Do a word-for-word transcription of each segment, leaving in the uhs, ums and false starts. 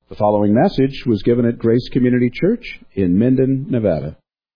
The following message was given at Grace Community Church in Minden, Nevada.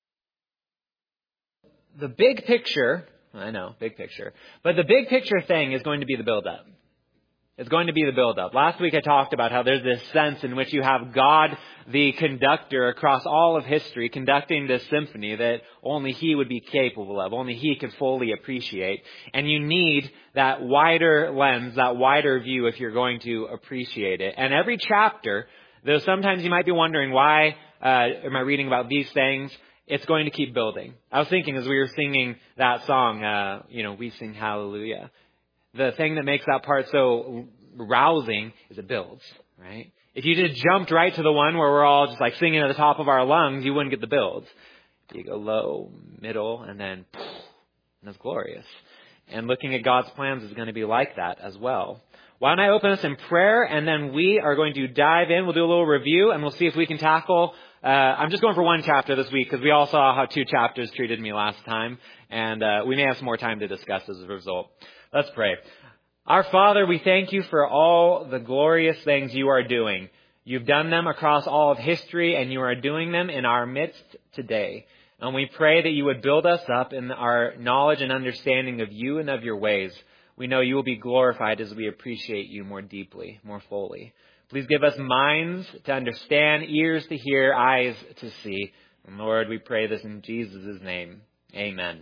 The big picture, I know, big picture, but the big picture thing is going to be the build-up. It's going to be the build-up. Last week I talked about how there's this sense in which you have God, the conductor across all of history, conducting this symphony that only He would be capable of, only He could fully appreciate. And you need that wider lens, that wider view if you're going to appreciate it. And every chapter, though sometimes you might be wondering why uh, am I reading about these things, it's going to keep building. I was thinking as we were singing that song, uh, you know, we sing Hallelujah. The thing that makes that part so rousing is it builds, right? If you just jumped right to the one where we're all just like singing at the top of our lungs, you wouldn't get the builds. You go low, middle, and then poof, and it's glorious. And looking at God's plans is going to be like that as well. Why don't I open us in prayer, and then we are going to dive in. We'll do a little review, and we'll see if we can tackle... Uh, I'm just going for one chapter this week because we all saw how two chapters treated me last time, and uh, we may have some more time to discuss as a result. Let's pray. Our Father, we thank you for all the glorious things you are doing. You've done them across all of history, and you are doing them in our midst today. And we pray that you would build us up in our knowledge and understanding of you and of your ways. We know you will be glorified as we appreciate you more deeply, more fully. Please give us minds to understand, ears to hear, eyes to see. And Lord, we pray this in Jesus' name. Amen.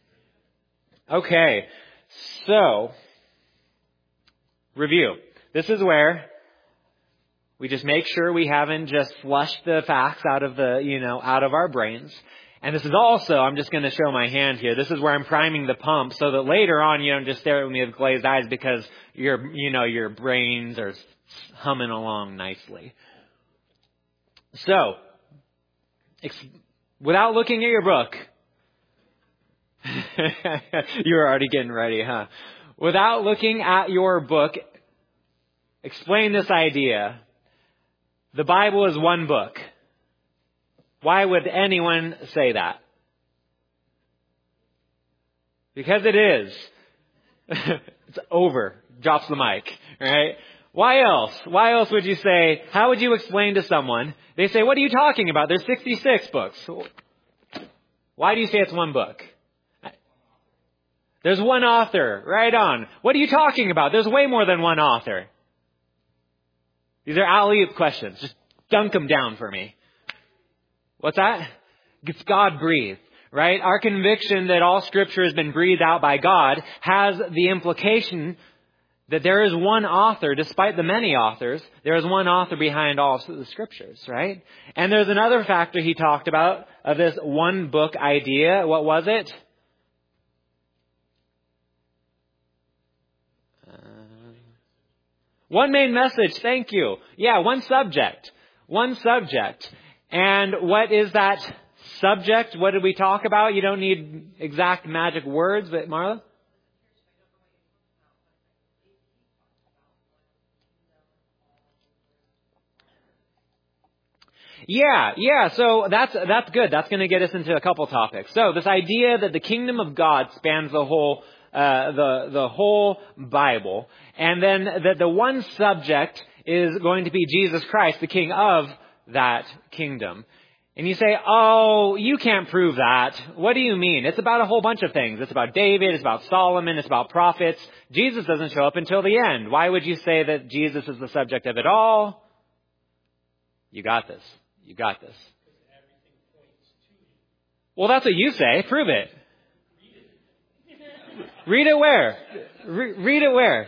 Okay. So, review. This is where we just make sure we haven't just flushed the facts out of the, you know, out of our brains. And this is also, I'm just going to show my hand here. This is where I'm priming the pump so that later on you don't just stare at me with glazed eyes because your, you know, your brains are humming along nicely. So, ex- without looking at your book, you were already getting ready, huh? Without looking at your book, explain this idea. The Bible is one book. Why would anyone say that? Because it is. It's over. Drops the mic, right? Why else? Why else would you say, how would you explain to someone? They say, what are you talking about? There's sixty-six books. Why do you say it's one book? There's one author. Right on. What are you talking about? There's way more than one author. These are alley-oop questions. Just dunk them down for me. What's that? It's God-breathed, right? Our conviction that all Scripture has been breathed out by God has the implication that there is one author, despite the many authors, there is one author behind all of the Scriptures, right? And there's another factor he talked about of this one book idea. What was it? One main message, thank you. Yeah, one subject. One subject. And what is that subject? What did we talk about? You don't need exact magic words, but Marla? Yeah, yeah, so that's that's good. That's going to get us into a couple topics. So this idea that the kingdom of God spans the whole Uh, the the whole Bible, and then that the one subject is going to be Jesus Christ, the King of that kingdom. And you say, oh, you can't prove that. What do you mean? It's about a whole bunch of things. It's about David, it's about Solomon, it's about prophets. Jesus doesn't show up until the end. Why would you say that Jesus is the subject of it all? You got this. You got this. Well, that's what you say. Prove it. Read it where? Re- read it where?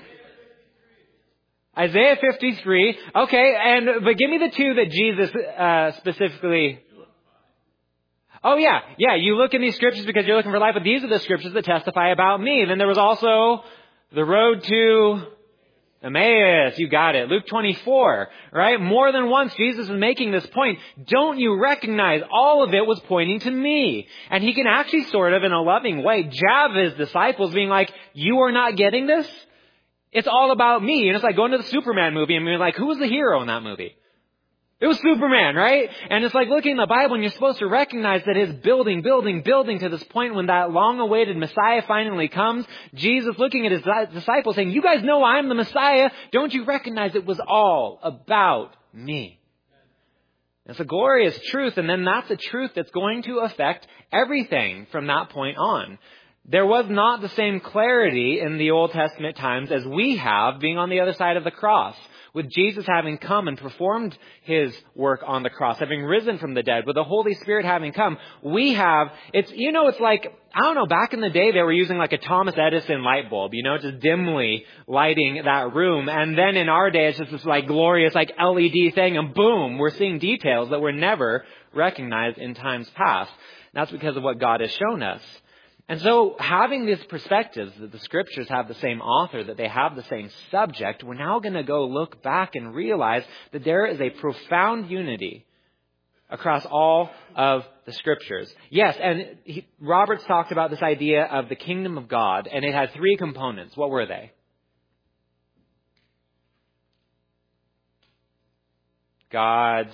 Isaiah fifty-three. Okay, and but give me the two that Jesus uh, specifically... Oh, yeah. Yeah, you look in these scriptures because you're looking for life, but these are the scriptures that testify about me. And then there was also the road to Emmaus. You got it. Luke twenty-four, right? More than once, Jesus is making this point. Don't you recognize all of it was pointing to me? And he can actually sort of, in a loving way, jab his disciples being like, you are not getting this? It's all about me. And it's like going to the Superman movie and being like, who was the hero in that movie? It was Superman, right? And it's like looking in the Bible and you're supposed to recognize that it's building, building, building to this point when that long-awaited Messiah finally comes. Jesus looking at his disciples saying, you guys know I'm the Messiah. Don't you recognize it was all about me. It's a glorious truth, and then that's a truth that's going to affect everything from that point on. There was not the same clarity in the Old Testament times as we have being on the other side of the cross. With Jesus having come and performed his work on the cross, having risen from the dead, with the Holy Spirit having come, we have, it's, you know, it's like, I don't know, back in the day they were using like a Thomas Edison light bulb, you know, just dimly lighting that room. And then in our day, it's just this like glorious like L E D thing, and boom, we're seeing details that were never recognized in times past. And that's because of what God has shown us. And so having these perspectives that the scriptures have the same author, that they have the same subject, we're now going to go look back and realize that there is a profound unity across all of the scriptures. Yes, and he, Roberts talked about this idea of the kingdom of God, and it had three components. What were they? God's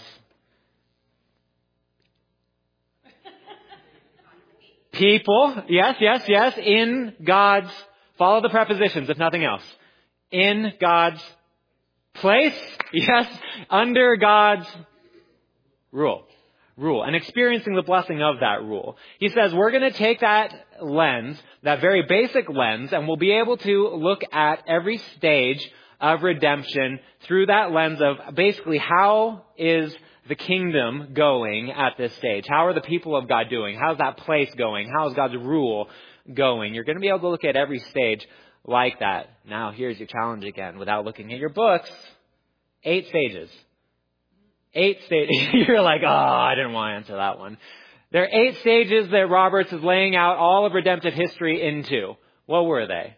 people, yes, yes, yes, in God's, follow the prepositions if nothing else. In God's place, yes, under God's rule. Rule. And experiencing the blessing of that rule. He says we're going to take that lens, that very basic lens, and we'll be able to look at every stage of redemption through that lens of basically how is the kingdom going at this stage? How are the people of God doing? How's that place going? How is God's rule going? You're going to be able to look at every stage like that. Now, here's your challenge again. Without looking at your books, eight stages. Eight stages. You're like, oh, I didn't want to answer that one. There are eight stages that Roberts is laying out all of redemptive history into. What were they?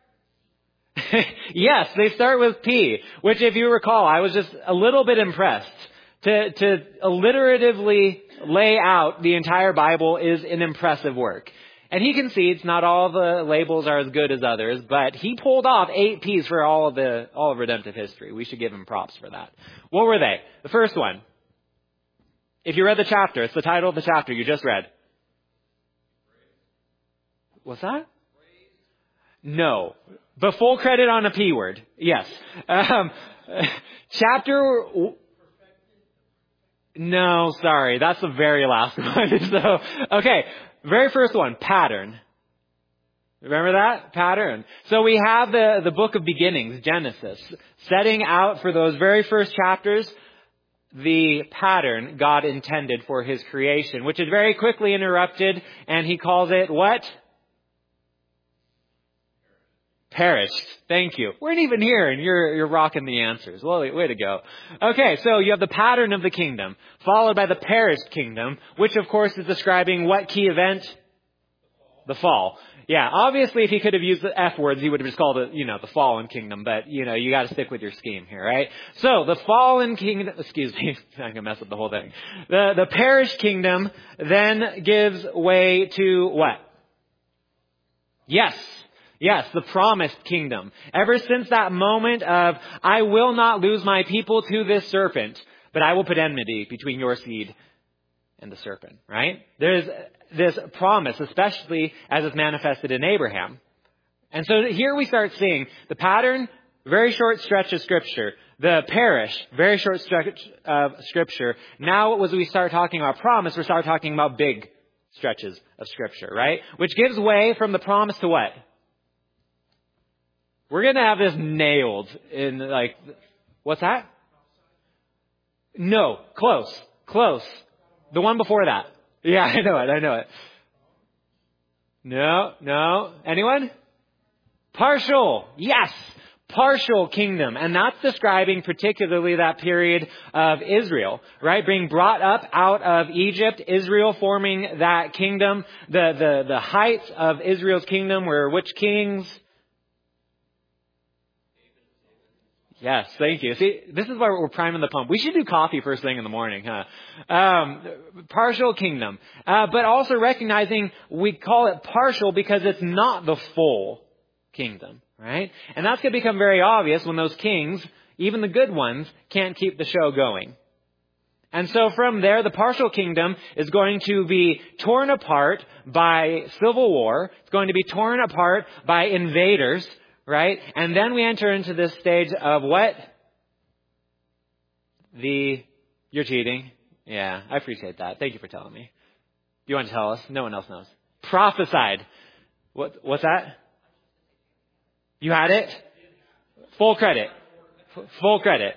Yes, they start with P, which if you recall, I was just a little bit impressed. To, to alliteratively lay out the entire Bible is an impressive work. And he concedes not all the labels are as good as others, but he pulled off eight P's for all of the, all of redemptive history. We should give him props for that. What were they? The first one. If you read the chapter, it's the title of the chapter you just read. What's that? No. But full credit on a P word. Yes. Um, chapter... No, sorry. That's the very last one. So, okay. Very first one, pattern. Remember that? Pattern. So we have the, the book of beginnings, Genesis, setting out for those very first chapters the pattern God intended for his creation, which is very quickly interrupted, and he calls it what? Perished. Thank you. We're not even here, and you're you're rocking the answers. Well, way to go. Okay, so you have the pattern of the kingdom, followed by the perished kingdom, which of course is describing what key event? The fall. Yeah, obviously if he could have used the F words, he would have just called it, you know, the fallen kingdom. But, you know, you got to stick with your scheme here, right? So the fallen kingdom, excuse me, I'm going to mess up the whole thing. The, the perished kingdom then gives way to what? Yes. Yes, the promised kingdom. Ever since that moment of, I will not lose my people to this serpent, but I will put enmity between your seed and the serpent, right? There's this promise, especially as it's manifested in Abraham. And so here we start seeing the pattern, very short stretch of Scripture. The parish, very short stretch of Scripture. Now as we start talking about promise, we start talking about big stretches of Scripture, right? Which gives way from the promise to what? We're going to have this nailed in like, what's that? No, close, close. The one before that. Yeah, I know it, I know it. No, no. Anyone? Partial. Yes. Partial kingdom. And that's describing particularly that period of Israel, right? Being brought up out of Egypt, Israel forming that kingdom. The, the, the heights of Israel's kingdom were which kings? Yes, thank you. See, this is why we're priming the pump. We should do coffee first thing in the morning, huh? Um, partial kingdom. Uh, but also recognizing we call it partial because it's not the full kingdom, right? And that's going to become very obvious when those kings, even the good ones, can't keep the show going. And so from there, the partial kingdom is going to be torn apart by civil war. It's going to be torn apart by invaders. Right? And then we enter into this stage of what? the, you're cheating. Yeah, I appreciate that. Thank you for telling me. You want to tell us? No one else knows. Prophesied. What, what's that? You had it? Full credit. F- full credit.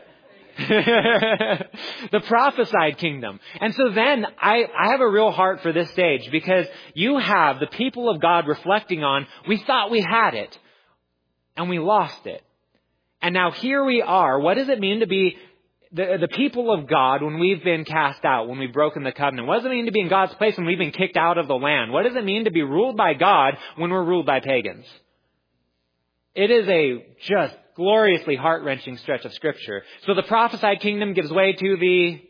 The prophesied kingdom. And so then I, I have a real heart for this stage, because you have the people of God reflecting on, we thought we had it and we lost it. And now here we are. What does it mean to be the, the people of God when we've been cast out, when we've broken the covenant? What does it mean to be in God's place when we've been kicked out of the land? What does it mean to be ruled by God when we're ruled by pagans? It is a just gloriously heart-wrenching stretch of Scripture. So the prophesied kingdom gives way to the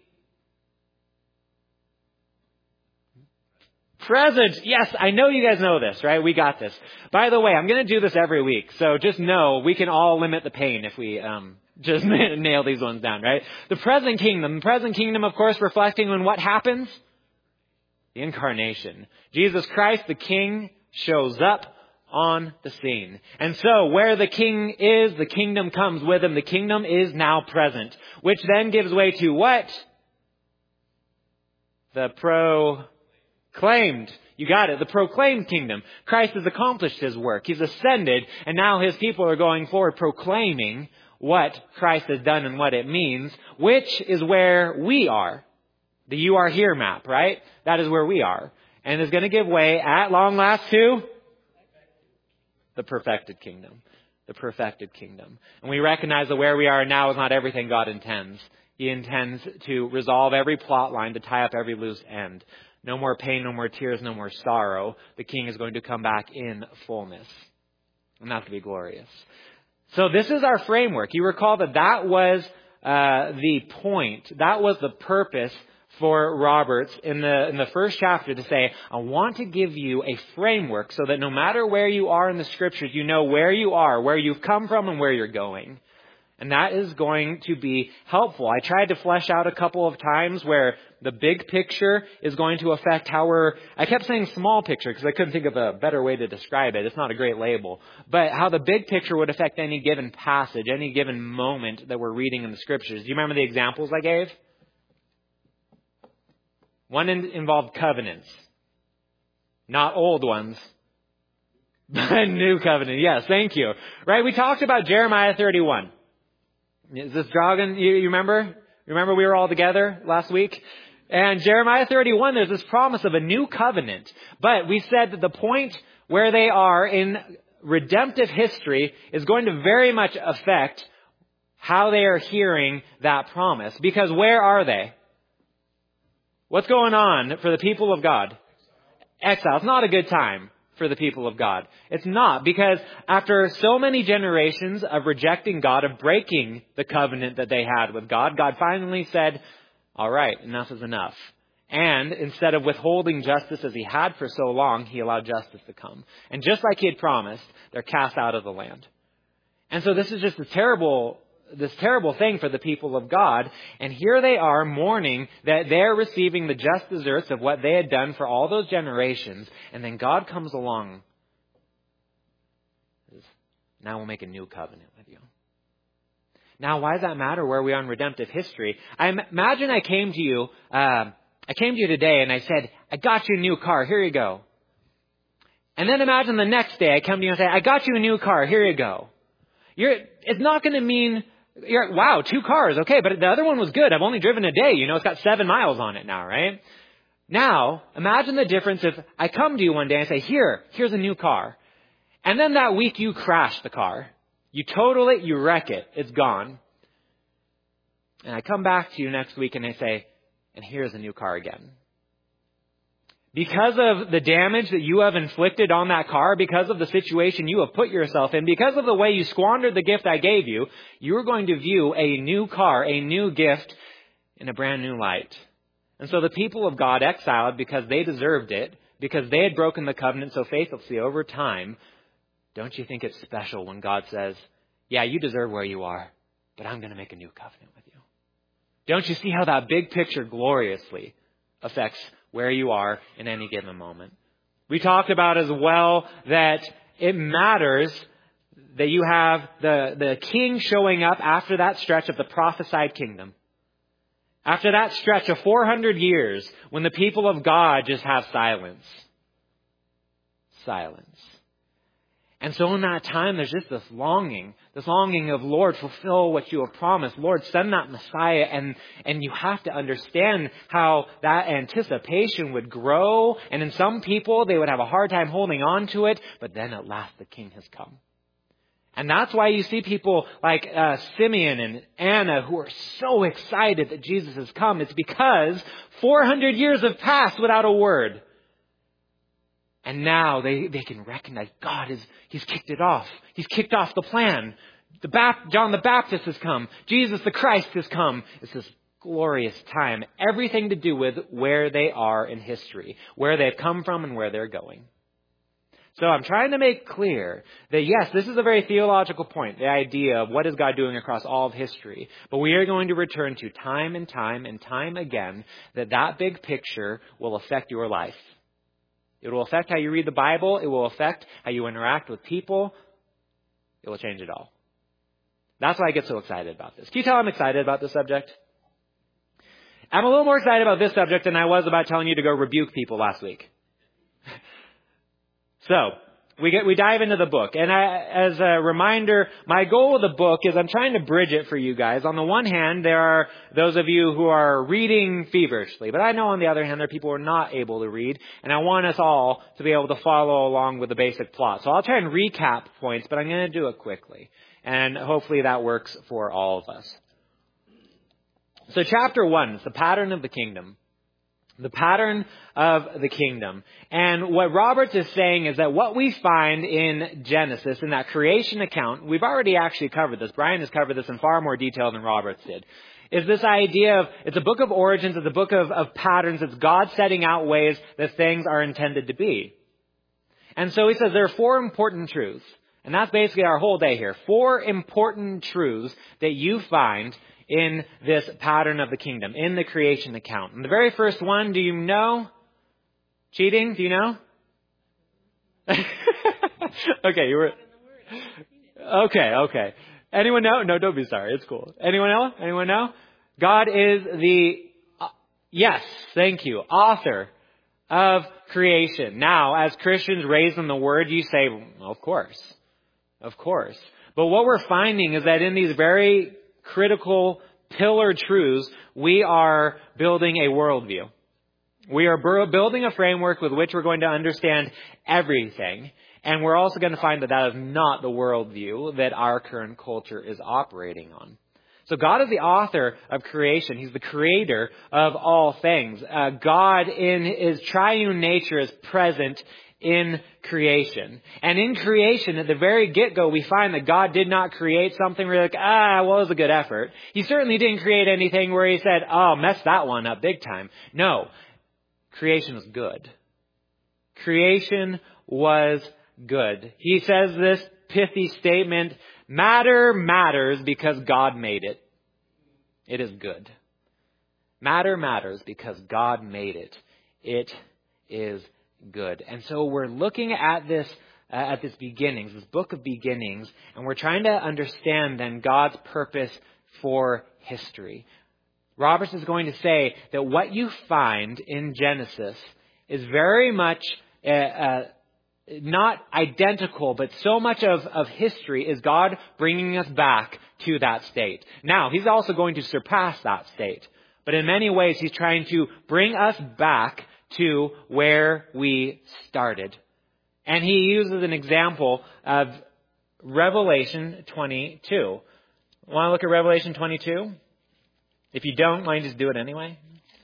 present. Yes, I know you guys know this, right? We got this. By the way, I'm going to do this every week. So just know we can all limit the pain if we um, just nail these ones down, right? The present kingdom. The present kingdom, of course, reflecting on what happens? The incarnation. Jesus Christ, the King, shows up on the scene. And so where the King is, the kingdom comes with him. The kingdom is now present, which then gives way to what? The proclaimed. You got it. The proclaimed kingdom. Christ has accomplished his work. He's ascended, and now his people are going forward proclaiming what Christ has done and what it means, which is where we are. The you are here map, right? That is where we are. And is going to give way at long last to the perfected kingdom. The perfected kingdom. And we recognize that where we are now is not everything God intends. He intends to resolve every plot line, to tie up every loose end. No more pain, no more tears, no more sorrow. The King is going to come back in fullness. And that's going to be glorious. So this is our framework. You recall that that was uh, the point. That was the purpose for Roberts in the in the first chapter, to say, I want to give you a framework so that no matter where you are in the Scriptures, you know where you are, where you've come from, and where you're going. And that is going to be helpful. I tried to flesh out a couple of times where the big picture is going to affect how we're, I kept saying small picture because I couldn't think of a better way to describe it. It's not a great label. But how the big picture would affect any given passage, any given moment that we're reading in the Scriptures. Do you remember the examples I gave? One in, involved covenants. Not old ones, but new covenant. Yes, thank you. Right, we talked about Jeremiah thirty-one. Is this jogging? You, you remember? Remember we were all together last week? And Jeremiah thirty-one, there's this promise of a new covenant. But we said that the point where they are in redemptive history is going to very much affect how they are hearing that promise. Because where are they? What's going on for the people of God? Exile. It's not a good time for the people of God. It's not, because after so many generations of rejecting God, of breaking the covenant that they had with God, God finally said, all right, enough is enough. And instead of withholding justice as he had for so long, he allowed justice to come. And just like he had promised, they're cast out of the land. And so this is just a terrible this terrible thing for the people of God. And here they are mourning that they're receiving the just deserts of what they had done for all those generations. And then God comes along. Now we'll make a new covenant with you. Now, why does that matter where we are in redemptive history? I imagine I came to you, uh, I came to you today and I said, I got you a new car. Here you go. And then imagine the next day I come to you and say, I got you a new car. Here you go. You're, it's not going to mean, you're, wow, two cars. Okay, but the other one was good. I've only driven a day. You know, it's got seven miles on it now, right? Now, imagine the difference if I come to you one day and say, here, here's a new car. And then that week you crash the car. You total it, you wreck it. It's gone. And I come back to you next week and I say, and here's a new car again. Because of the damage that you have inflicted on that car, because of the situation you have put yourself in, because of the way you squandered the gift I gave you, you're going to view a new car, a new gift, in a brand new light. And so the people of God exiled because they deserved it, because they had broken the covenant so faithfully over time. Don't you think it's special when God says, yeah, you deserve where you are, but I'm going to make a new covenant with you? Don't you see how that big picture gloriously affects where you are in any given moment? We talked about as well that it matters that you have the, the king showing up after that stretch of the prophesied kingdom. After that stretch of four hundred years, when the people of God just have silence. Silence. And so in that time, there's just this longing, this longing of, Lord, fulfill what you have promised. Lord, send that Messiah. And, and you have to understand how that anticipation would grow. And in some people, they would have a hard time holding on to it. But then at last, the King has come. And that's why you see people like uh, Simeon and Anna who are so excited that Jesus has come. It's because four hundred years have passed without a word. And now they, they can recognize God is, He's kicked it off. He's kicked off the plan. The Bap- John the Baptist has come. Jesus the Christ has come. It's this glorious time. Everything to do with where they are in history, where they've come from and where they're going. So I'm trying to make clear that yes, this is a very theological point, the idea of what is God doing across all of history. But we are going to return to time and time and time again that that big picture will affect your life. It will affect how you read the Bible. It will affect how you interact with people. It will change it all. That's why I get so excited about this. Can you tell I'm excited about this subject? I'm a little more excited about this subject than I was about telling you to go rebuke people last week. So, we get, we dive into the book. And I, as a reminder, my goal of the book is I'm trying to bridge it for you guys. On the one hand, there are those of you who are reading feverishly. But I know on the other hand, there are people who are not able to read. And I want us all to be able to follow along with the basic plot. So I'll try and recap points, but I'm going to do it quickly. And hopefully that works for all of us. So chapter one is the pattern of the kingdom. The pattern of the kingdom. And what Roberts is saying is that what we find in Genesis, in that creation account, we've already actually covered this. Brian has covered this in far more detail than Roberts did. Is this idea of, it's a book of origins, it's a book of, of patterns, it's God setting out ways that things are intended to be. And so he says there are four important truths. And that's basically our whole day here. Four important truths that you find in this pattern of the kingdom, in the creation account. And the very first one, do you know? Cheating, do you know? Okay, you were... Okay, okay. Anyone know? No, don't be sorry. It's cool. Anyone know? Anyone know? God is the... Uh, yes, thank you. Author of creation. Now, as Christians raised in the Word, you say, well, of course. Of course. But what we're finding is that in these very critical pillar truths, we are building a worldview. We are building a framework with which we're going to understand everything. And we're also going to find that that is not the worldview that our current culture is operating on. So God is the author of creation. He's the creator of all things. Uh, God in His triune nature is present in creation. And in creation, at the very get-go, we find that God did not create something where you're like, ah, well, it was a good effort. He certainly didn't create anything where He said, oh, mess that one up big time. No. Creation was good. Creation was good. He says this pithy statement, matter matters because God made it. It is good. Matter matters because God made it. It is good. And so we're looking at this, uh, at this beginnings, this book of beginnings, and we're trying to understand then God's purpose for history. Roberts is going to say that what you find in Genesis is very much uh, uh, not identical, but so much of, of history is God bringing us back to that state. Now, He's also going to surpass that state. But in many ways, He's trying to bring us back to where we started. And he uses an example of Revelation twenty-two. Want to look at Revelation twenty-two? If you don't, mind just do it anyway.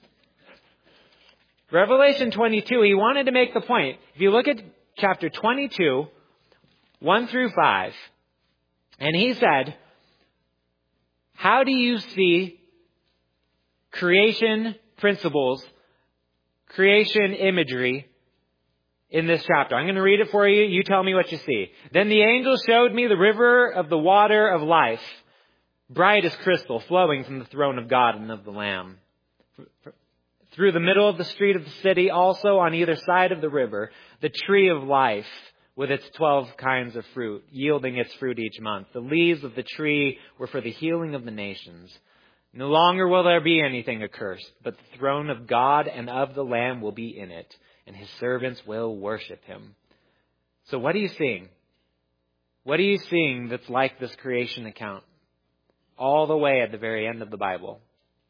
Revelation twenty-two, he wanted to make the point. If you look at chapter twenty-two, one through five, and he said, how do you see creation principles, creation imagery in this chapter? I'm going to read it for you. You tell me what you see. Then the angel showed me the river of the water of life, bright as crystal, flowing from the throne of God and of the Lamb. Through the middle of the street of the city, also on either side of the river, the tree of life with its twelve kinds of fruit, yielding its fruit each month. The leaves of the tree were for the healing of the nations. No longer will there be anything accursed, but the throne of God and of the Lamb will be in it, and his servants will worship him. So what are you seeing? What are you seeing that's like this creation account? All the way at the very end of the Bible.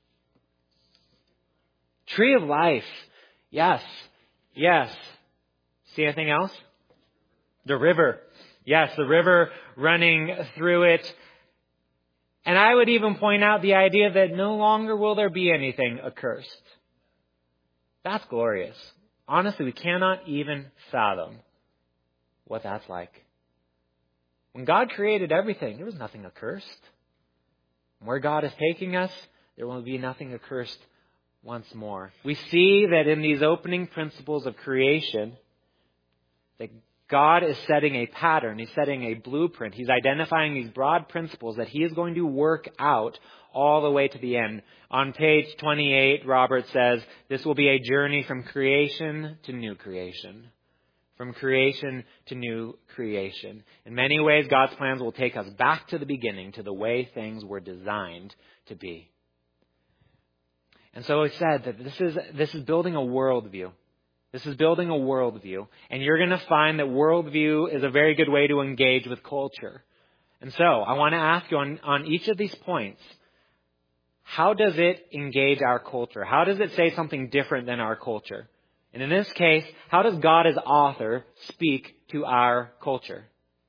Tree of life. Yes. Yes. See anything else? The river. Yes, the river running through it. And I would even point out the idea that no longer will there be anything accursed. That's glorious. Honestly, we cannot even fathom what that's like. When God created everything, there was nothing accursed. Where God is taking us, there will be nothing accursed once more. We see that in these opening principles of creation, that God is setting a pattern. He's setting a blueprint. He's identifying these broad principles that he is going to work out all the way to the end. On page twenty-eight, Robert says, this will be a journey from creation to new creation. From creation to new creation. In many ways, God's plans will take us back to the beginning, to the way things were designed to be. And so he said that this is, this is building a worldview. This is building a worldview. And you're going to find that worldview is a very good way to engage with culture. And so I want to ask you on, on each of these points, how does it engage our culture? How does it say something different than our culture? And in this case, how does God as author speak to our culture?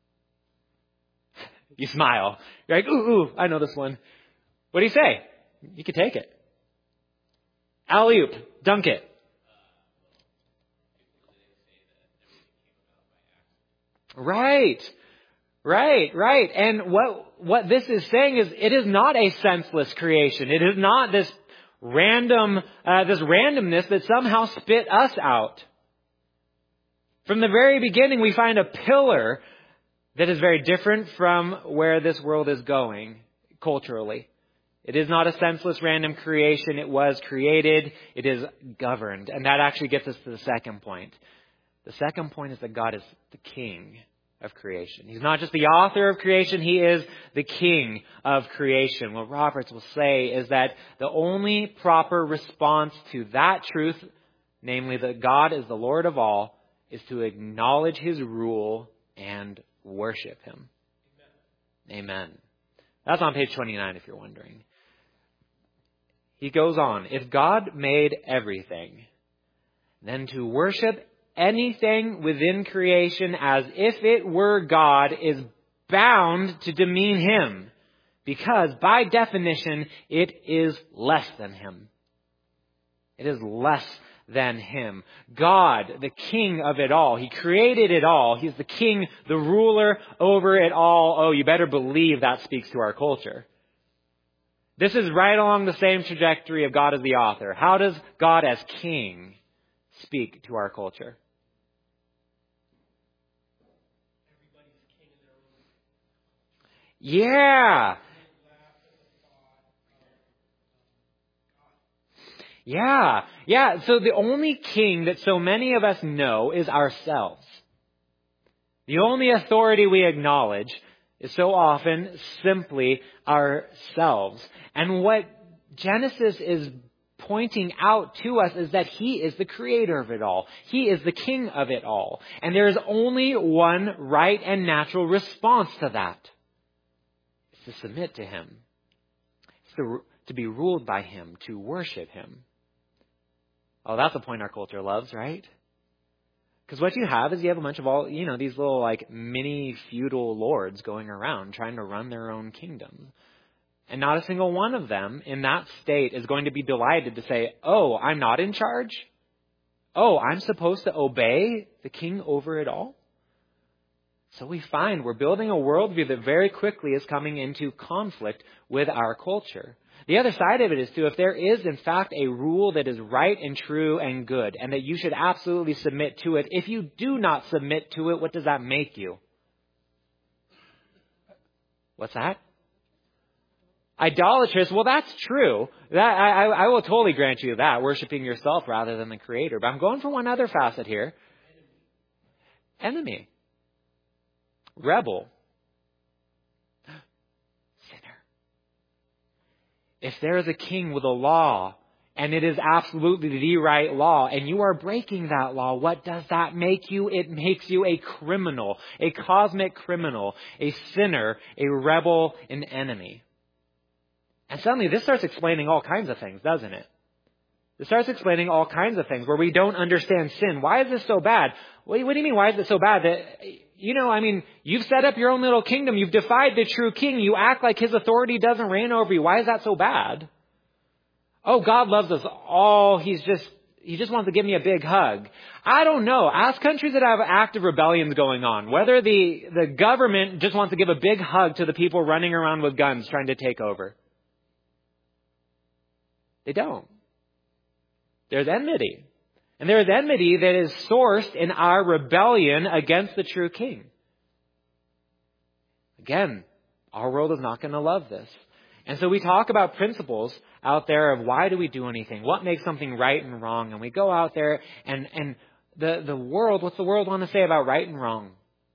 You smile. You're like, ooh, ooh, I know this one. What do you say? You can take it. Alley-oop. Dunk it. Right. Right, right. And what what this is saying is it is not a senseless creation. It is not this random, uh, this randomness that somehow spit us out. From the very beginning, we find a pillar that is very different from where this world is going culturally. It is not a senseless random creation. It was created. It is governed. And that actually gets us to the second point. The second point is that God is the king of creation. He's not just the author of creation, he is the king of creation. What Roberts will say is that the only proper response to that truth, namely that God is the Lord of all, is to acknowledge his rule and worship him. Amen. Amen. That's on page twenty-nine if you're wondering. He goes on, if God made everything, then to worship anything within creation as if it were God is bound to demean him, because by definition it is less than him. It is less than him. God, the king of it all. He created it all. He's the king, the ruler over it all. Oh, you better believe that speaks to our culture. This is right along the same trajectory of God as the author. How does God as king speak to our culture? Yeah. Yeah. Yeah. So the only king that so many of us know is ourselves. The only authority we acknowledge is so often simply ourselves. And what Genesis is pointing out to us is that he is the creator of it all. He is the king of it all. And there is only one right and natural response to that. It's to submit to him. It's to, to be ruled by him, to worship him. Oh, that's a point our culture loves, right? Because what you have is you have a bunch of all, you know, these little like mini feudal lords going around trying to run their own kingdom. And not a single one of them in that state is going to be delighted to say, oh, I'm not in charge. Oh, I'm supposed to obey the king over it all. So we find we're building a worldview that very quickly is coming into conflict with our culture. The other side of it is, too, if there is, in fact, a rule that is right and true and good, and that you should absolutely submit to it, if you do not submit to it, what does that make you? What's that? Idolatrous. Well, that's true. That I, I, I will totally grant you that, worshiping yourself rather than the Creator. But I'm going for one other facet here. Enemy. Rebel. Sinner. if there is a king with a law, and it is absolutely the right law, and you are breaking that law, what does that make you? It makes you a criminal, a cosmic criminal, a sinner, a rebel, an enemy. And suddenly this starts explaining all kinds of things, doesn't it? It starts explaining all kinds of things where we don't understand sin. Why is this so bad? What do you mean, why is it so bad? That, you know, I mean, you've set up your own little kingdom. You've defied the true king. You act like his authority doesn't reign over you. Why is that so bad? Oh, God loves us all. He's just, he just wants to give me a big hug. I don't know. Ask countries that have active rebellions going on, whether the, the government just wants to give a big hug to the people running around with guns trying to take over. They don't. There's enmity. And there is enmity that is sourced in our rebellion against the true king. Again, our world is not going to love this. And so we talk about principles out there of why do we do anything? What makes something right and wrong? And we go out there and, and the, the world, what's the world want to say about right and wrong?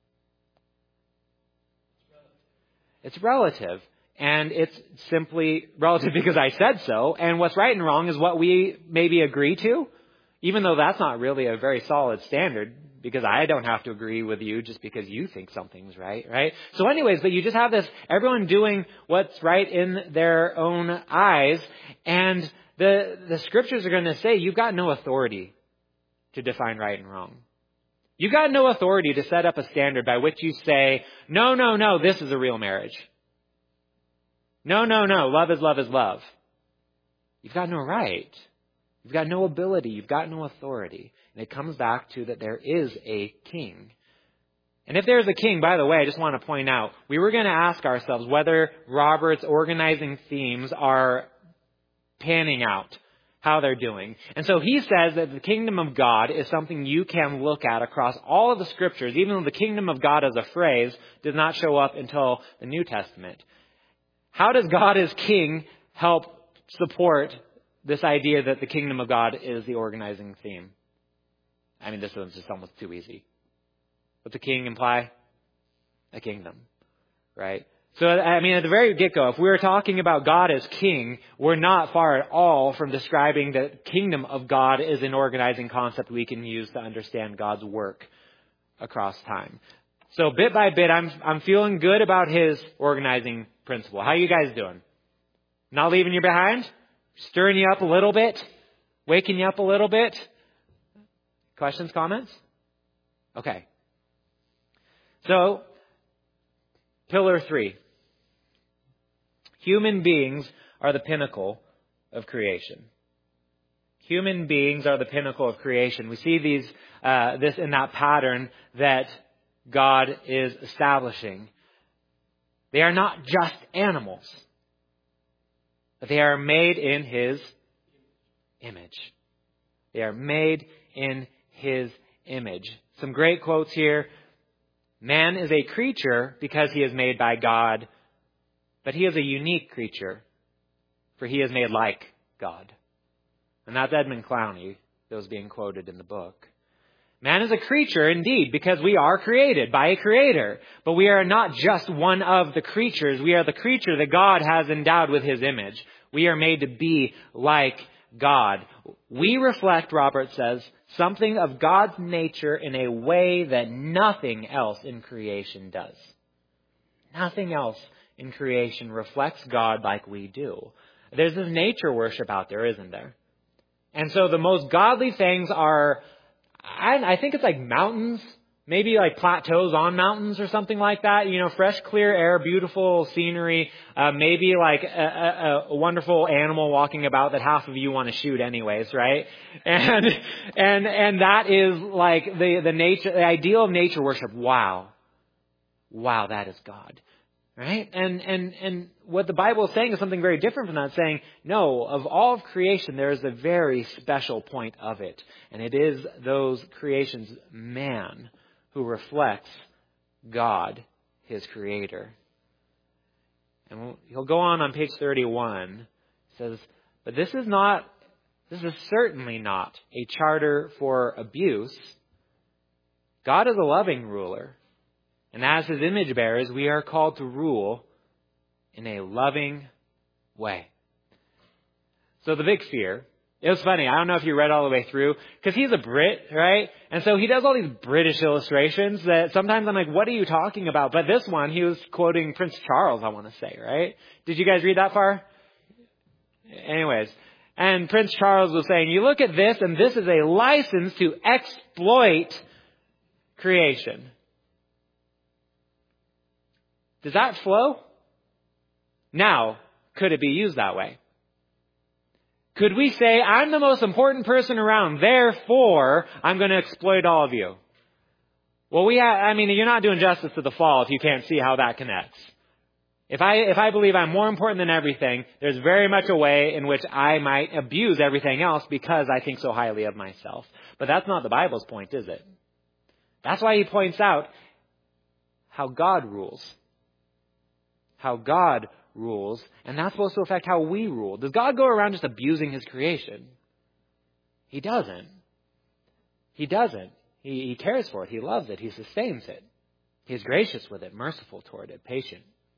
It's relative. And it's simply relative because I said so. And what's right and wrong is what we maybe agree to, even though that's not really a very solid standard, because I don't have to agree with you just because you think something's right, right? So anyways, but you just have this, everyone doing what's right in their own eyes. And the, the scriptures are going to say you've got no authority to define right and wrong. You've got no authority to set up a standard by which you say, no, no, no, this is a real marriage. No, no, no, love is love is love. You've got no right. You've got no ability. You've got no authority. And it comes back to that there is a king. And if there's a king, by the way, I just want to point out, we were going to ask ourselves whether Robert's organizing themes are panning out, how they're doing. And so he says that the kingdom of God is something you can look at across all of the scriptures, even though the kingdom of God as a phrase does not show up until the New Testament. How does God as king help support this idea that the kingdom of God is the organizing theme? I mean, this one's just almost too easy. What's a king imply? A kingdom, right? So, I mean, at the very get-go, if we were talking about God as king, we're not far at all from describing the kingdom of God as an organizing concept we can use to understand God's work across time. So bit by bit, I'm I'm feeling good about his organizing principle. How you guys doing? Not leaving you behind? Stirring you up a little bit? Waking you up a little bit? Questions, comments? Okay. So, pillar three. Human beings are the pinnacle of creation. Human beings are the pinnacle of creation. We see these uh, this in that pattern that God is establishing. They are not just animals, but they are made in His image. They are made in His image. Some great quotes here. Man is a creature because he is made by God, but he is a unique creature, for he is made like God. And that's Edmund Clowney that was being quoted in the book. Man is a creature indeed because we are created by a creator. But we are not just one of the creatures. We are the creature that God has endowed with His image. We are made to be like God. We reflect, Robert says, something of God's nature in a way that nothing else in creation does. Nothing else in creation reflects God like we do. There's this nature worship out there, isn't there? And so the most godly things are, I, I think it's like mountains, maybe like plateaus on mountains or something like that. You know, fresh, clear air, beautiful scenery, uh, maybe like a, a, a wonderful animal walking about that half of you want to shoot anyways, right? And, and, and that is like the, the nature, the ideal of nature worship. Wow. Wow, that is God. Right? And, and, and what the Bible is saying is something very different from that, saying, no, of all of creation, there is a very special point of it. And it is those creations, man, who reflects God, His Creator. And he'll go on on page thirty-one. He says, but this is not, this is certainly not a charter for abuse. God is a loving ruler. And as His image bearers, we are called to rule in a loving way. So the big fear, it was funny. I don't know if you read all the way through, because he's a Brit, right? And so he does all these British illustrations that sometimes I'm like, what are you talking about? But this one, he was quoting Prince Charles, I want to say, right? Did you guys read that far? Anyways, and Prince Charles was saying, you look at this, and this is a license to exploit creation. Does that flow? Now, could it be used that way? Could we say, I'm the most important person around, therefore, I'm going to exploit all of you? Well, we have, I mean, you're not doing justice to the fall if you can't see how that connects. If I, if I believe I'm more important than everything, there's very much a way in which I might abuse everything else because I think so highly of myself. But that's not the Bible's point, is it? That's why he points out how God rules. How God rules, and that's supposed to affect how we rule. Does God go around just abusing his creation? He doesn't. He doesn't. He, he cares for it. He loves it. He sustains it. He's gracious with it, merciful toward it, patient.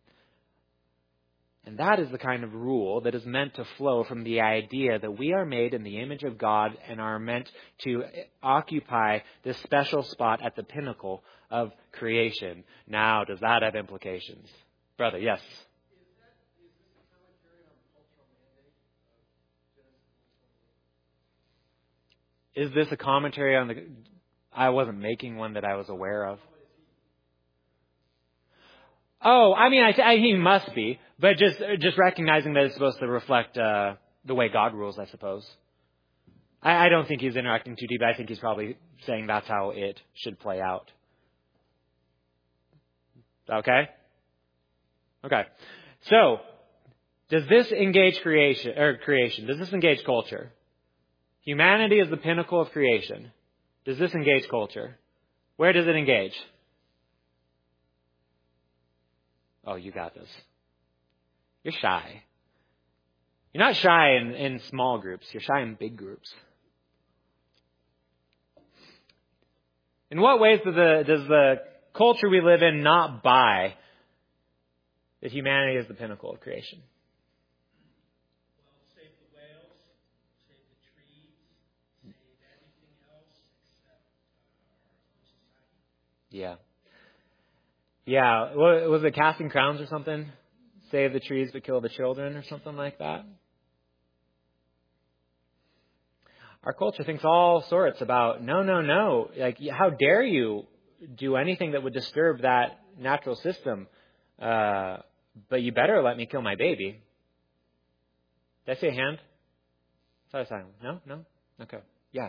And that is the kind of rule that is meant to flow from the idea that we are made in the image of God and are meant to occupy this special spot at the pinnacle of creation. Now, does that have implications? Brother, yes? Is this a commentary on the... I wasn't making one that I was aware of. Oh, I mean, I, I he must be, but just just recognizing that it's supposed to reflect uh, the way God rules, I suppose. I, I don't think he's interacting too deep. I think he's probably saying that's how it should play out. Okay? Okay. So, does this engage creation, or creation? Does this engage culture? Humanity is the pinnacle of creation. Does this engage culture? Where does it engage? Oh, you got this. You're shy. You're not shy in, in small groups. You're shy in big groups. In what ways does the, does the culture we live in not buy that humanity is the pinnacle of creation? Well, save the whales, save the trees, save everything else except our society. Yeah. Yeah, what, was it Casting Crowns or something? Save the trees but kill the children or something like that? Our culture thinks all sorts about, no, no, no. Like, how dare you do anything that would disturb that natural system? Uh, but you better let me kill my baby. Did I see a hand? I thought I saw one. No? No? Okay. Yeah.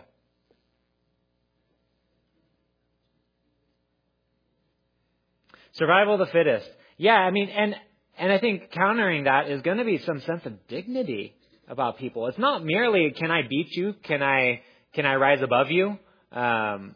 Survival of the fittest. Yeah, I mean, and and I think countering that is going to be some sense of dignity about people. It's not merely, can I beat you? Can I can I rise above you? Um,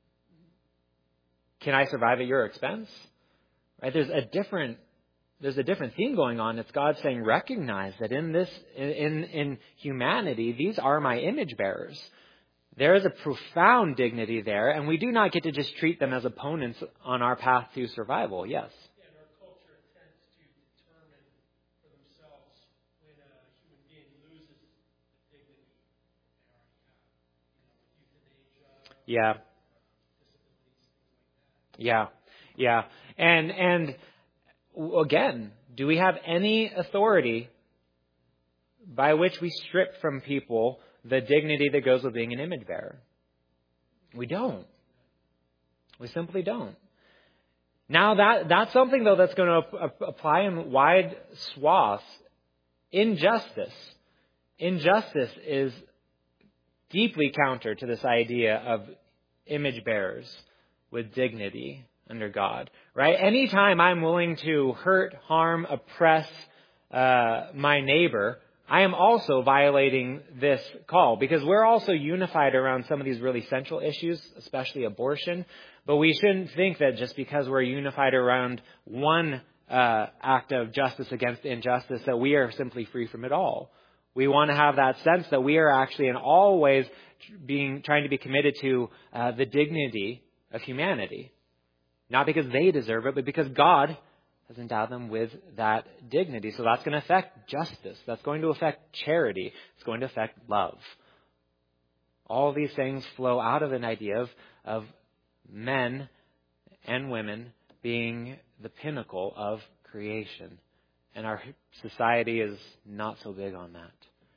can I survive at your expense? Right? There's a different there's a different theme going on. It's God saying, recognize that in this in in humanity, these are my image bearers. There is a profound dignity there, and we do not get to just treat them as opponents on our path to survival. Yes. And our culture tends to determine for themselves when a human being loses the dignity they already have. You know, with euthanasia, Yeah. disabilities, things like that. Yeah. Yeah. And and again, do we have any authority by which we strip from people the dignity that goes with being an image bearer? We don't. We simply don't. Now that that's something though that's going to ap- apply in wide swaths. Injustice. Injustice is deeply counter to this idea of image bearers with dignity under God. Right? Anytime I'm willing to hurt, harm, oppress uh, my neighbor, I am also violating this call, because we're also unified around some of these really central issues, especially abortion. But we shouldn't think that just because we're unified around one uh, act of justice against injustice that we are simply free from it all. We want to have that sense that we are actually in all ways being trying to be committed to uh, the dignity of humanity. Not because they deserve it, but because God has endowed them with that dignity. So that's going to affect justice. That's going to affect charity. It's going to affect love. All these things flow out of an idea of, of men and women being the pinnacle of creation. And our society is not so big on that.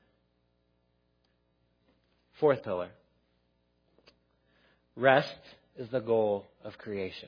Fourth pillar. Rest is the goal of creation.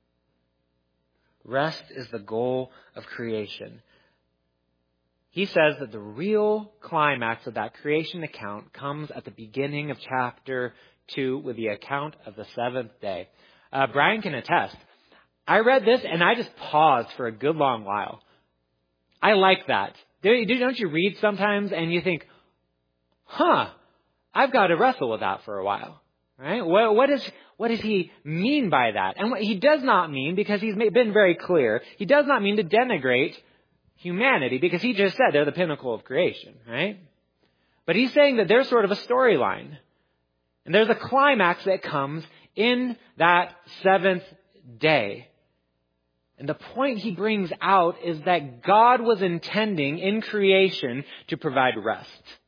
Rest is the goal of creation. He says that the real climax of that creation account comes at the beginning of chapter two with the account of the seventh day. Uh, Brian can attest. I read this and I just paused for a good long while. I like that. Don't you read sometimes and you think, huh, I've got to wrestle with that for a while. Right? What, what, is, what does he mean by that? And what he does not mean, because he's been very clear, he does not mean to denigrate humanity, because he just said they're the pinnacle of creation, right? But he's saying that there's sort of a storyline. And there's a climax that comes in that seventh day. And the point he brings out is that God was intending in creation to provide rest.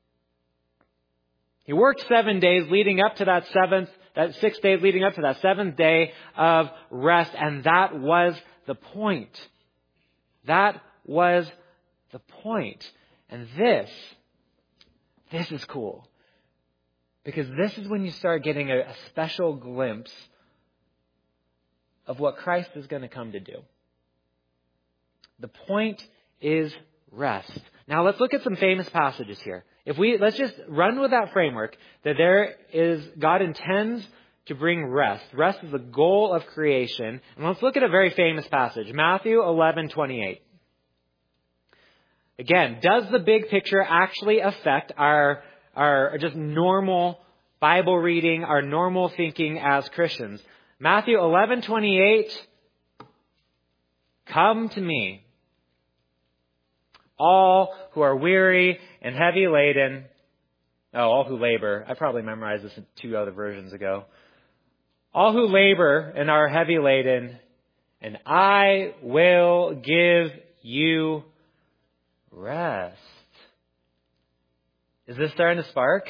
He worked seven days leading up to that seventh, that six days leading up to that seventh day of rest. And that was the point. That was the point. And this, this is cool. Because this is when you start getting a, a special glimpse of what Christ is going to come to do. The point is rest. Now let's look at some famous passages here. If we, let's just run with that framework that there is, God intends to bring rest. Rest is the goal of creation. And let's look at a very famous passage. Matthew eleven twenty-eight. Again, does the big picture actually affect our, our just normal Bible reading, our normal thinking as Christians? Matthew eleven twenty-eight. Come to me, all who are weary and heavy laden. Oh, all who labor. I probably memorized this in two other versions ago. All who labor and are heavy laden, and I will give you rest. Is this starting to spark?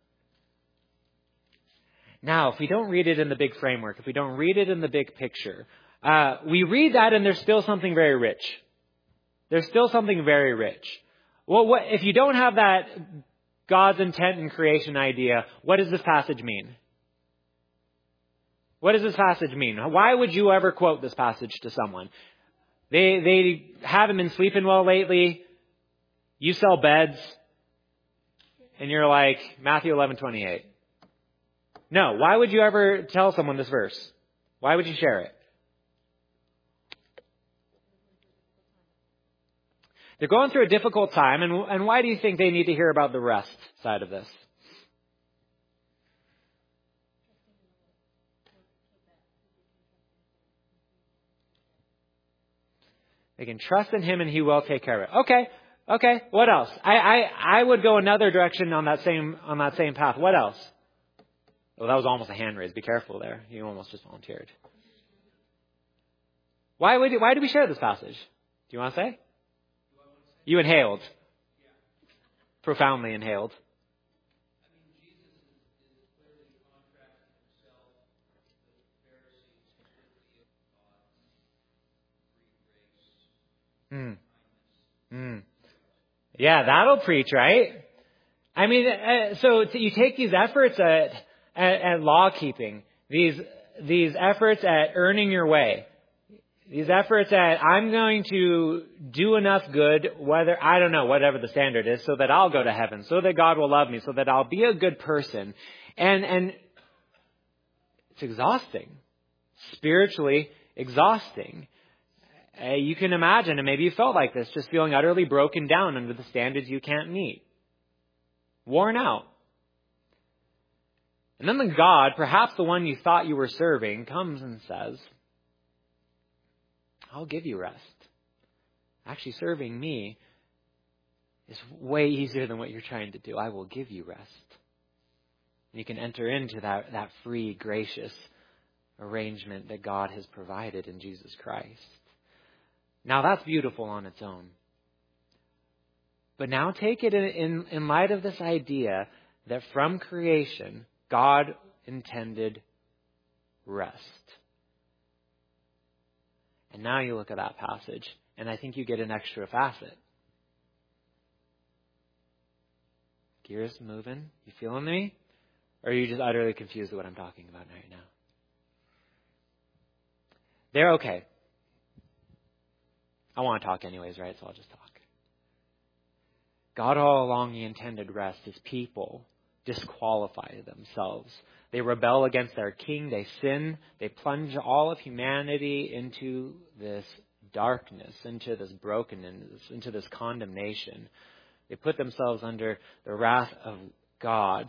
Now, if we don't read it in the big framework, if we don't read it in the big picture, uh, we read that and there's still something very rich. There's still something very rich. Well, what, if you don't have that God's intent in creation idea, what does this passage mean? What does this passage mean? Why would you ever quote this passage to someone? They they haven't been sleeping well lately. You sell beds. And you're like, Matthew eleven twenty-eight. No, why would you ever tell someone this verse? Why would you share it? They're going through a difficult time, and, and why do you think they need to hear about the rest side of this? They can trust in Him and He will take care of it. Okay, okay, what else? I, I, I would go another direction on that same on that same path. What else? Well, that was almost a hand raise. Be careful there. You almost just volunteered. Why would why do we share this passage? Do you want to say? You inhaled. Profoundly inhaled. Mm. Mm. Yeah, that'll preach, right? I mean, uh, so you take these efforts at, at, at law keeping, these these efforts at earning your way, these efforts at I'm going to do enough good, whether I don't know whatever the standard is, so that I'll go to heaven, so that God will love me, so that I'll be a good person, and and it's exhausting, spiritually exhausting. Uh, you can imagine, and maybe you felt like this, just feeling utterly broken down under the standards you can't meet. Worn out. And then the God, perhaps the one you thought you were serving, comes and says, I'll give you rest. Actually, serving me is way easier than what you're trying to do. I will give you rest. And you can enter into that, that free, gracious arrangement that God has provided in Jesus Christ. Now that's beautiful on its own. But now take it in, in, in light of this idea that from creation, God intended rest. And now you look at that passage, and I think you get an extra facet. Gears moving? You feeling me? Or are you just utterly confused with what I'm talking about right now? They're okay. I want to talk anyways, right? So I'll just talk. God all along, He intended rest. His people disqualify themselves. They rebel against their king. They sin. They plunge all of humanity into this darkness, into this brokenness, into this condemnation. They put themselves under the wrath of God.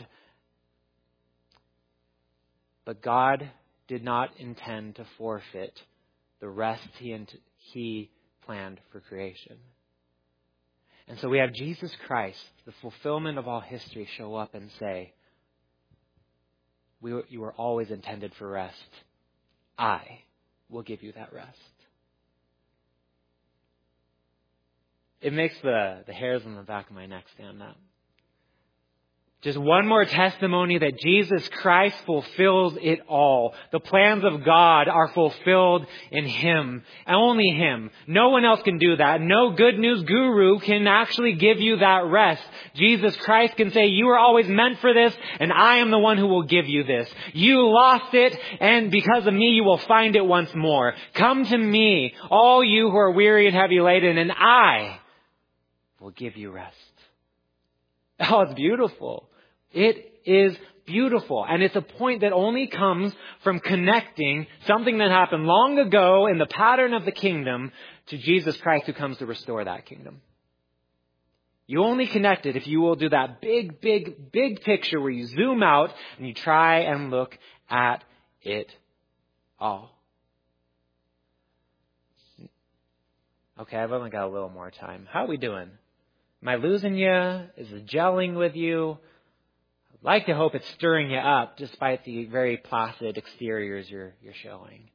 But God did not intend to forfeit the rest He, he planned for creation. And so we have Jesus Christ, the fulfillment of all history, show up and say, we were, you were always intended for rest. I will give you that rest. It makes the, the hairs on the back of my neck stand up. Just one more testimony that Jesus Christ fulfills it all. The plans of God are fulfilled in Him. And only Him. No one else can do that. No good news guru can actually give you that rest. Jesus Christ can say, you were always meant for this, and I am the one who will give you this. You lost it, and because of me, you will find it once more. Come to me, all you who are weary and heavy laden, and I will give you rest. Oh, it's beautiful. It is beautiful. And it's a point that only comes from connecting something that happened long ago in the pattern of the kingdom to Jesus Christ who comes to restore that kingdom. You only connect it if you will do that big, big, big picture where you zoom out and you try and look at it all. Okay, I've only got a little more time. How are we doing? Am I losing you? Is it gelling with you? I'd like to hope it's stirring you up despite the very placid exteriors you're, you're showing.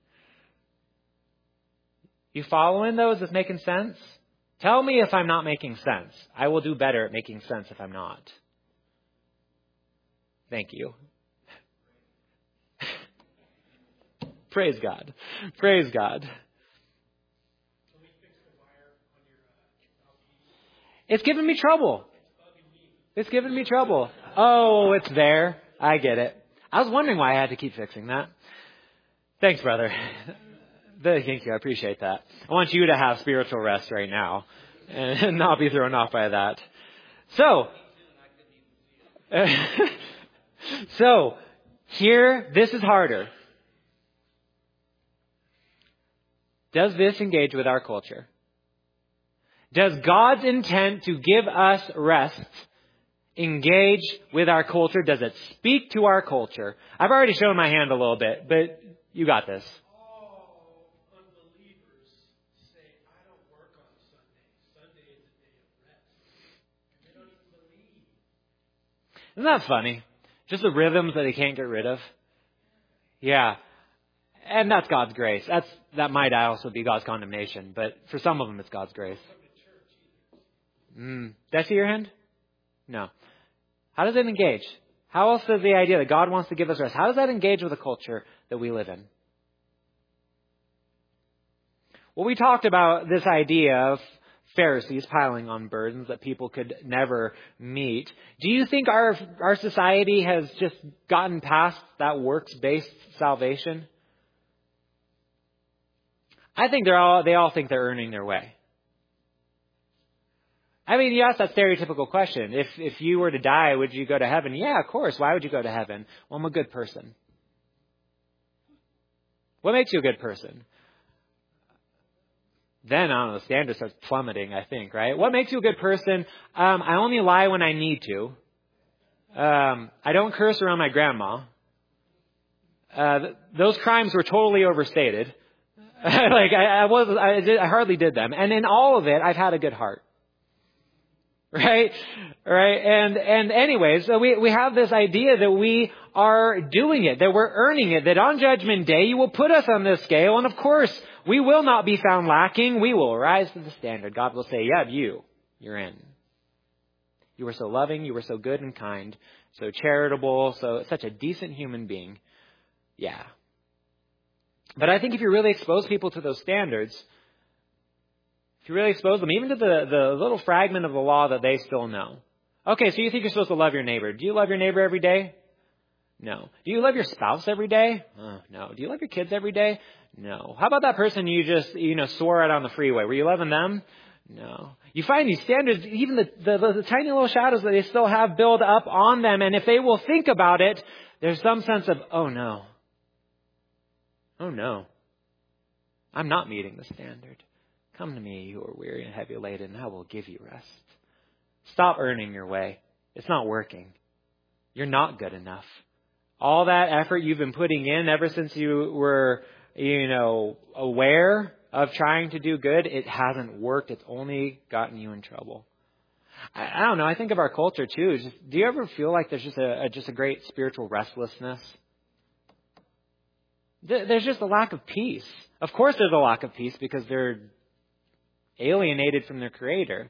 You following those? Is making sense? Tell me if I'm not making sense. I will do better at making sense if I'm not. Thank you. Praise God. Praise God. It's giving me trouble. It's giving me trouble. Oh, it's there. I get it. I was wondering why I had to keep fixing that. Thanks, brother. Thank you. I appreciate that. I want you to have spiritual rest right now and not be thrown off by that. So, so here, this is harder. Does this engage with our culture? Does God's intent to give us rest engage with our culture? Does it speak to our culture? I've already shown my hand a little bit, but you got this. All unbelievers say, I don't work on Sunday. Sunday is a day of rest. And they don't even believe. Isn't that funny? Just the rhythms that they can't get rid of. Yeah. And that's God's grace. That's That might also be God's condemnation, but for some of them it's God's grace. Mm. Did I see your hand? No. How does it engage? How else does the idea that God wants to give us rest, how does that engage with the culture that we live in? Well, we talked about this idea of Pharisees piling on burdens that people could never meet. Do you think our our society has just gotten past that works-based salvation? I think they're all they all think they're earning their way. I mean, you ask that stereotypical question. If if you were to die, would you go to heaven? Yeah, of course. Why would you go to heaven? Well, I'm a good person. What makes you a good person? Then, I don't know, the standard starts plummeting, I think, right? What makes you a good person? Um, I only lie when I need to. Um, I don't curse around my grandma. Uh, th- those crimes were totally overstated. like, I, I was, I, did, I hardly did them. And in all of it, I've had a good heart. Right? Right? And, and anyways, so we, we have this idea that we are doing it, that we're earning it, that on Judgment Day, you will put us on this scale. And of course, We will not be found lacking. We will rise to the standard. God will say, yeah, you, you're in. You were so loving. You were so good and kind, so charitable, so such a decent human being. Yeah. But I think if you really expose people to those standards, if you really expose them, even to the, the little fragment of the law that they still know. Okay, so you think you're supposed to love your neighbor. Do you love your neighbor every day? No. Do you love your spouse every day? Uh, no. Do you love your kids every day? No. How about that person you just, you know, swore at on the freeway? Were you loving them? No. You find these standards, even the, the, the tiny little shadows that they still have build up on them. And if they will think about it, there's some sense of, oh no. Oh no. I'm not meeting the standard. Come to me, you are weary and heavy laden, and I will give you rest. Stop earning your way. It's not working. You're not good enough. All that effort you've been putting in ever since you were, you know, aware of trying to do good, it hasn't worked. It's only gotten you in trouble. I, I don't know. I think of our culture too. Just, do you ever feel like there's just a, a just a great spiritual restlessness? There's just a lack of peace. Of course there's a lack of peace because they're alienated from their Creator.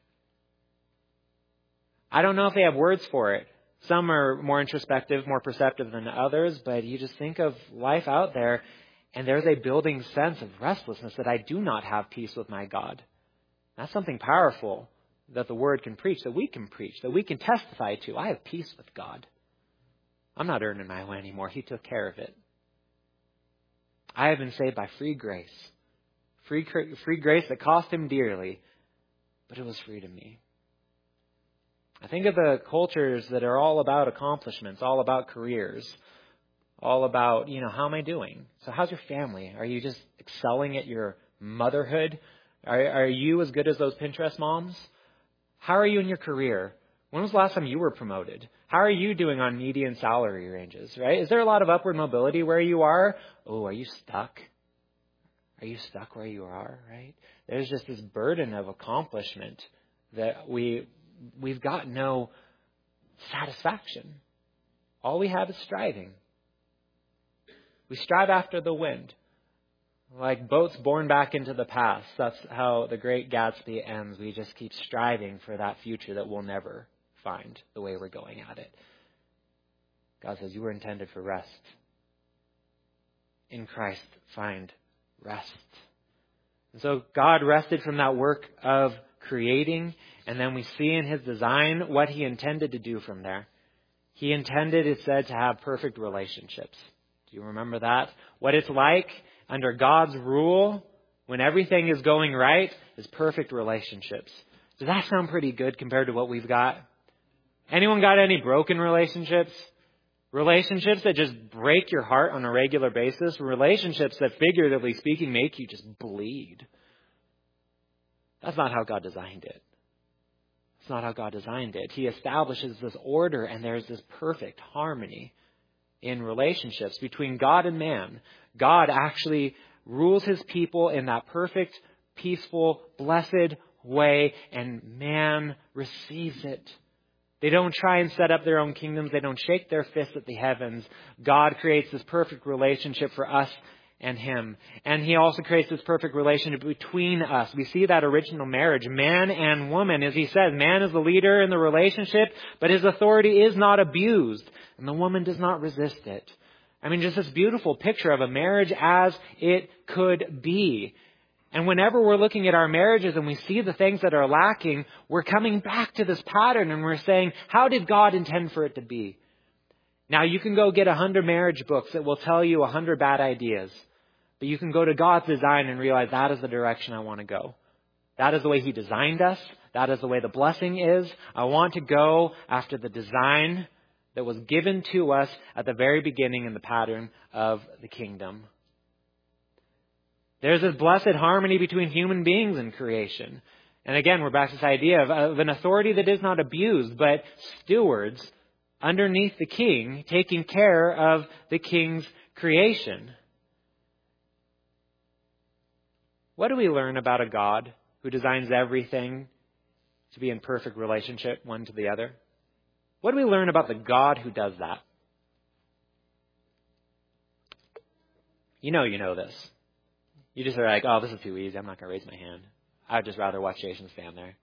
I don't know if they have words for it. Some are more introspective, more perceptive than others, but you just think of life out there, and there's a building sense of restlessness that I do not have peace with my God. That's something powerful that the Word can preach, that we can preach, that we can testify to. I have peace with God. I'm not earning my way anymore. He took care of it. I have been saved by free grace. Free, free grace that cost Him dearly, but it was free to me. I think of the cultures that are all about accomplishments, all about careers, all about, you know, how am I doing? So how's your family? Are you just excelling at your motherhood? Are, are you as good as those Pinterest moms? How are you in your career? When was the last time you were promoted? How are you doing on median salary ranges, right? Is there a lot of upward mobility where you are? Oh, are you stuck? Are you stuck where you are, right? There's just this burden of accomplishment that we, we've got no satisfaction. All we have is striving. We strive after the wind. Like boats borne back into the past. That's how The Great Gatsby ends. We just keep striving for that future that we'll never find the way we're going at it. God says you were intended for rest. In Christ, find rest. And so God rested from that work of creating, and then we see in His design what He intended to do from there. He intended, it said, to have perfect relationships. Do you remember that? What it's like under God's rule, when everything is going right, is perfect relationships. Does that sound pretty good compared to what we've got? Anyone got any broken relationships? Relationships that just break your heart on a regular basis? Relationships that, figuratively speaking, make you just bleed? That's not how God designed it. It's not how God designed it. He establishes this order, and there's this perfect harmony in relationships between God and man. God actually rules His people in that perfect, peaceful, blessed way, and man receives it. They don't try and set up their own kingdoms. They don't shake their fists at the heavens. God creates this perfect relationship for us and Him. And He also creates this perfect relationship between us. We see that original marriage, man and woman. As He says, man is the leader in the relationship, but his authority is not abused, and the woman does not resist it. I mean, just this beautiful picture of a marriage as it could be. And whenever we're looking at our marriages and we see the things that are lacking, we're coming back to this pattern and we're saying, how did God intend for it to be? Now, you can go get a hundred marriage books that will tell you a hundred bad ideas. But you can go to God's design and realize that is the direction I want to go. That is the way He designed us. That is the way the blessing is. I want to go after the design that was given to us at the very beginning in the pattern of the kingdom. There's this blessed harmony between human beings and creation. And again, we're back to this idea of, of an authority that is not abused, but stewards underneath the king, taking care of the king's creation. What do we learn about a God who designs everything to be in perfect relationship one to the other? What do we learn about the God who does that? You know you know this. You just are like, oh, this is too easy. I'm not going to raise my hand. I'd just rather watch Jason stand there.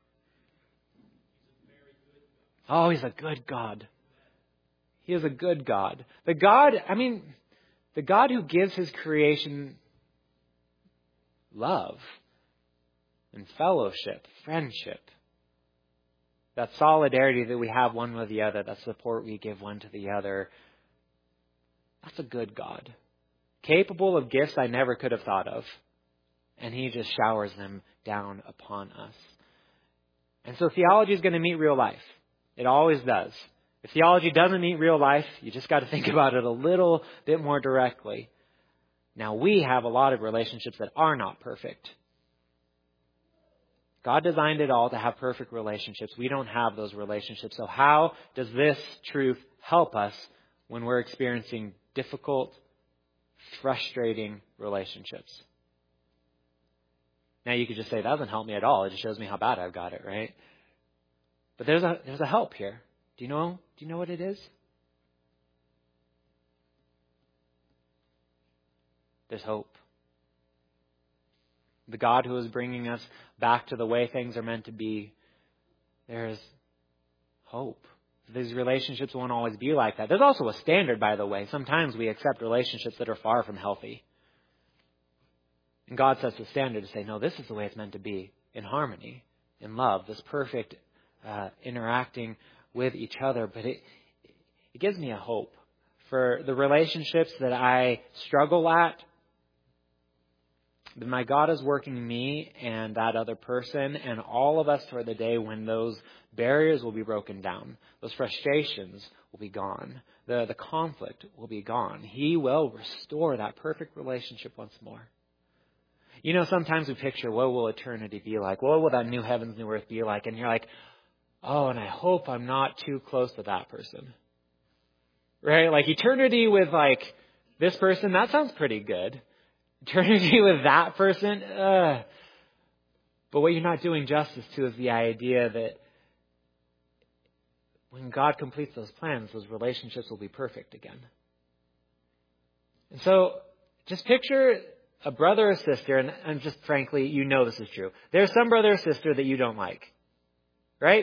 Oh, he's a good God. He is a good God. The God, I mean, the God who gives his creation love and fellowship, friendship, that solidarity that we have one with the other, that support we give one to the other. That's a good God. Capable of gifts I never could have thought of. And he just showers them down upon us. And so theology is going to meet real life. It always does. If theology doesn't meet real life, you just got to think about it a little bit more directly. Now, we have a lot of relationships that are not perfect. God designed it all to have perfect relationships. We don't have those relationships. So how does this truth help us when we're experiencing difficult, frustrating relationships? Now, you could just say, that doesn't help me at all. It just shows me how bad I've got it, right? But there's a there's a help here. Do you know, do you know what it is? There's hope. The God who is bringing us back to the way things are meant to be, there is hope. These relationships won't always be like that. There's also a standard, by the way. Sometimes we accept relationships that are far from healthy. And God sets the standard to say, no, this is the way it's meant to be, in harmony, in love, this perfect uh, interacting with each other. But it, it gives me a hope for the relationships that I struggle at. That my God is working me and that other person and all of us for the day when those barriers will be broken down. Those frustrations will be gone. The, the conflict will be gone. He will restore that perfect relationship once more. You know, sometimes we picture, what will eternity be like? What will that new heavens, new earth be like? And you're like, oh, and I hope I'm not too close to that person. Right? Like eternity with like this person, that sounds pretty good. Eternity with that person, uh. But what you're not doing justice to is the idea that when God completes those plans, those relationships will be perfect again. And so just picture a brother or sister, and, and just frankly, you know this is true. There's some brother or sister that you don't like. Right?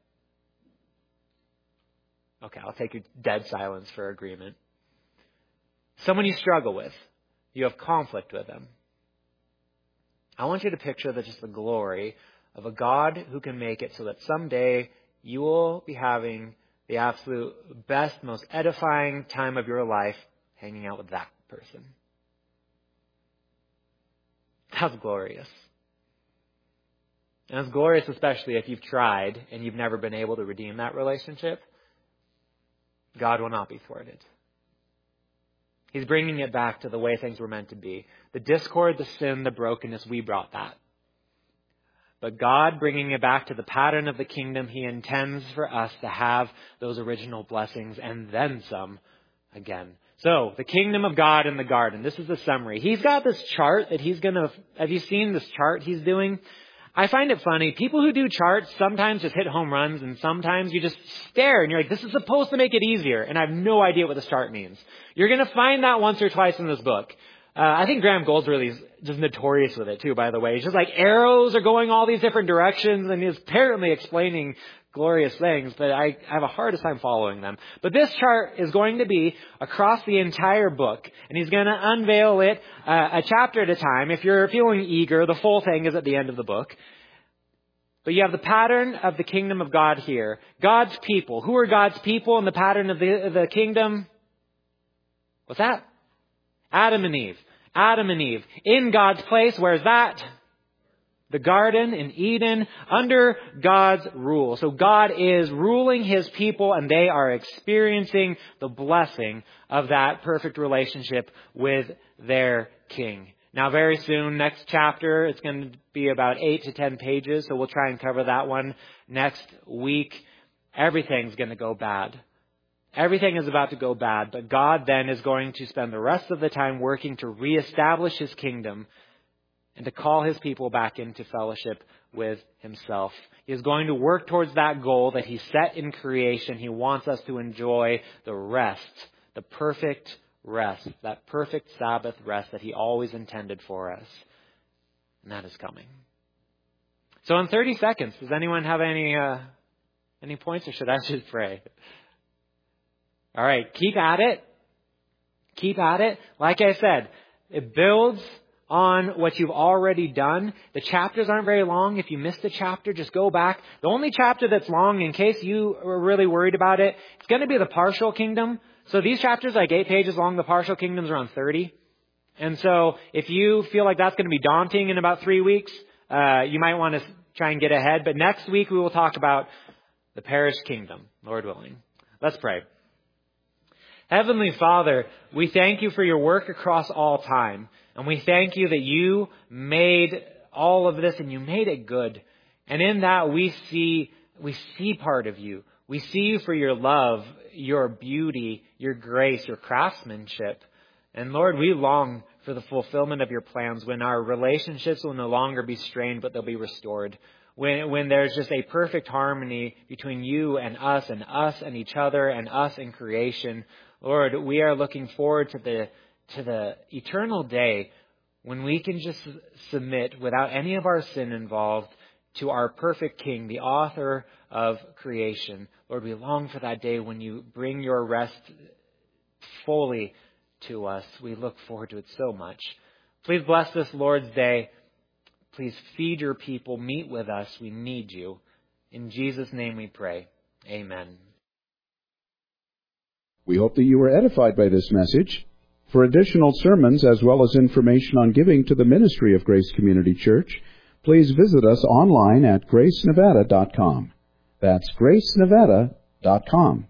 Okay, I'll take your dead silence for agreement. Someone you struggle with. You have conflict with them. I want you to picture the, just the glory of a God who can make it so that someday you will be having the absolute best, most edifying time of your life hanging out with that person. That's glorious. And it's glorious especially if you've tried and you've never been able to redeem that relationship. God will not be thwarted. He's bringing it back to the way things were meant to be. The discord, the sin, the brokenness, we brought that. But God bringing it back to the pattern of the kingdom, He intends for us to have those original blessings and then some again. So, the kingdom of God in the garden. This is the summary. He's got this chart that he's going to... Have you seen this chart he's doing? I find it funny. People who do charts sometimes just hit home runs, and sometimes you just stare and you're like, this is supposed to make it easier. And I have no idea what this chart means. You're going to find that once or twice in this book. Uh, I think Graham Goldsworthy is just notorious with it too, by the way. It's just like arrows are going all these different directions, and he's apparently explaining glorious things, but I have a hardest time following them. But this chart is going to be across the entire book, and he's going to unveil it uh, a chapter at a time. If you're feeling eager, the full thing is at the end of the book. But you have the pattern of the kingdom of God here. God's people. Who are God's people in the pattern of the, of the kingdom? What's that? Adam and Eve. Adam and Eve. In God's place, where's that? The garden in Eden, under God's rule. So God is ruling His people, and they are experiencing the blessing of that perfect relationship with their King. Now very soon, next chapter, it's going to be about eight to ten pages, so we'll try and cover that one next week. Everything's going to go bad. Everything is about to go bad, but God then is going to spend the rest of the time working to reestablish His kingdom and to call His people back into fellowship with Himself. He is going to work towards that goal that He set in creation. He wants us to enjoy the rest, the perfect rest, that perfect Sabbath rest that He always intended for us. And that is coming. So in thirty seconds, does anyone have any uh, any points, or should I just pray? All right, keep at it. Keep at it. Like I said, it builds on what you've already done. The chapters aren't very long. If you missed a chapter, just go back. The only chapter that's long, in case you were really worried about it, it's going to be the partial kingdom. So these chapters are like eight pages long. The partial kingdom's around thirty. And so if you feel like that's going to be daunting in about three weeks, uh, you might want to try and get ahead. But next week we will talk about the parish kingdom, Lord willing. Let's pray. Heavenly Father, we thank you for your work across all time. And we thank you that you made all of this and you made it good. And in that we see, we see part of you. We see you for your love, your beauty, your grace, your craftsmanship. And Lord, we long for the fulfillment of your plans when our relationships will no longer be strained, but they'll be restored. When, when there's just a perfect harmony between you and us and us and each other and us and creation. Lord, we are looking forward to the to the eternal day when we can just submit without any of our sin involved to our perfect King, the author of creation. Lord, we long for that day when you bring your rest fully to us. We look forward to it so much. Please bless this Lord's Day. Please feed your people. Meet with us. We need you. In Jesus' name we pray. Amen. We hope that you were edified by this message. For additional sermons as well as information on giving to the ministry of Grace Community Church, please visit us online at grace nevada dot com. That's grace nevada dot com.